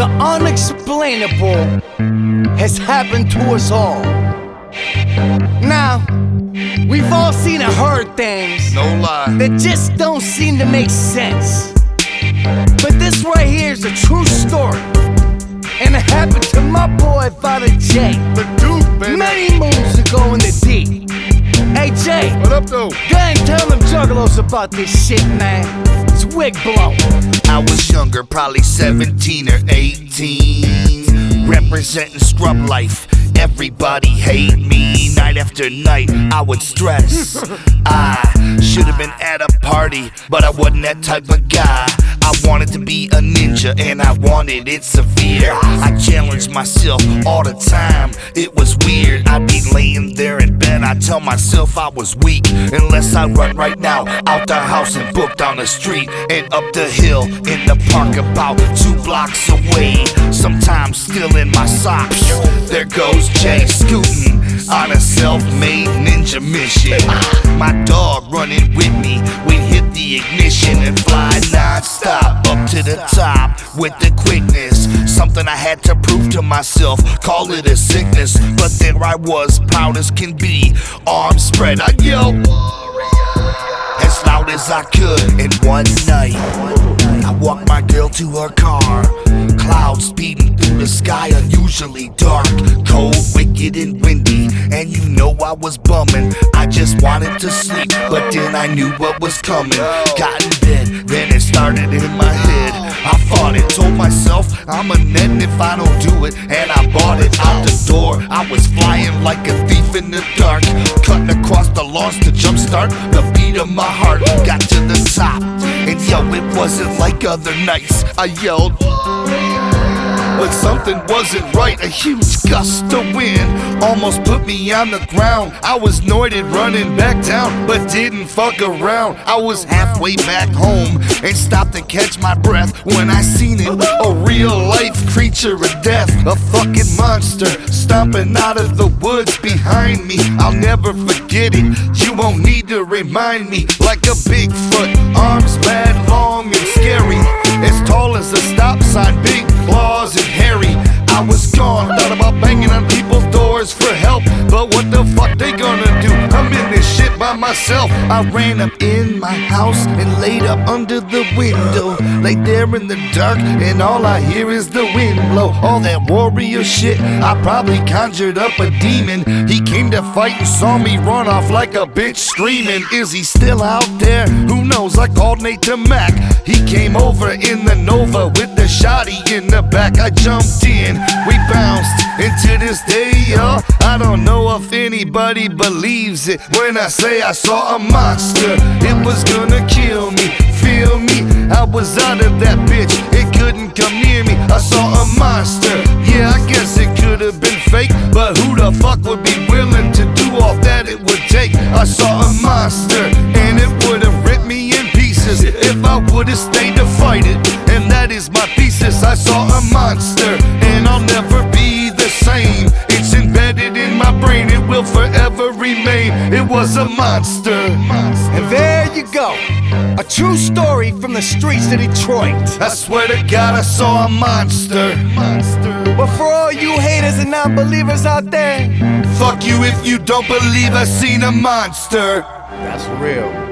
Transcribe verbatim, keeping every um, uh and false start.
The unexplainable has happened to us all. Now, we've all seen and heard things, no lie, that just don't seem to make sense. But this right here is a true story, and it happened to my boy Father J. the dude, baby. Many moons ago in the D. Hey Jay, What up, though? go ahead and tell them juggalos about this shit, man. It's wig blow. I was younger, probably seventeen or eighteen, representing scrub life. Everybody hate me. Night after night, I would stress. I should have been at a party, but I wasn't that type of guy. I wanted to be a ninja, and I wanted it severe. I challenged myself all the time. It was weird. I'd be laying there in bed, I'd tell myself I was weak. Unless I run right now, out the house and book down the street and up the hill in the park about two blocks away. Sometimes still in my socks. There goes Jay scooting on a self-made ninja mission. My dog running with me, we hit the ignition and fly non-stop up to the top with the quickness. Something I had to prove to myself, call it a sickness. But there I was, proud as can be, arms spread, I yell as loud as I could. And one night, I walked my girl to her car. Clouds speeding through the sky, unusually dark, cold, wicked, and windy. And you know I was bumming. I just wanted to sleep, but then I knew what was coming. Got in bed, then it started in my head. I fought it, told myself I'm a net if I don't do it, and I bought it out the door. I was flying like a thief in the dark, cutting across the lawns to jumpstart the beat of my heart. Got to the top, and yo, it wasn't like other nights. I yelled, but something wasn't right. A huge gust of wind almost put me on the ground. I was anointed running back down, but didn't fuck around. I was halfway back home and stopped and catch my breath when I seen it. A real life creature of death, a fucking monster stomping out of the woods behind me. I'll never forget it, you won't need to remind me. Like a Bigfoot, arms mad long and scary, as tall as a stop sign, big claws and hairy. I was gone, thought about banging on people's doors for help, but what the fuck they gonna do? I'm in this shit by myself. I ran up in my house and laid up under the window, laid there in the dark, and all I hear is the wind blow. All that warrior shit, I probably conjured up a demon. He came to fight and saw me run off like a bitch screaming. Is he still out there? Who knows? I called Nate to Mac. He came over in the Nova with the shotty in the back. I jumped in, we bounced, and to this day, y'all, I don't know if anybody believes it when I say I saw a monster. It was gonna kill me, feel me. I was out of that bitch, it couldn't come near me. I saw a monster, yeah, I guess it could have been fake, but who the fuck would be willing to do all that it would take? I saw a monster, and it would have ripped me in pieces if I would have stayed to fight it. And that is my thesis. I saw a monster, and I'll never be the same. It's embedded in my brain, it will forever remain. It was a monster. And there you go, a true story from the streets of Detroit. I swear to God, I saw a monster. But for all you haters and non-believers out there, Fuck you if you don't believe I seen a monster. that's real.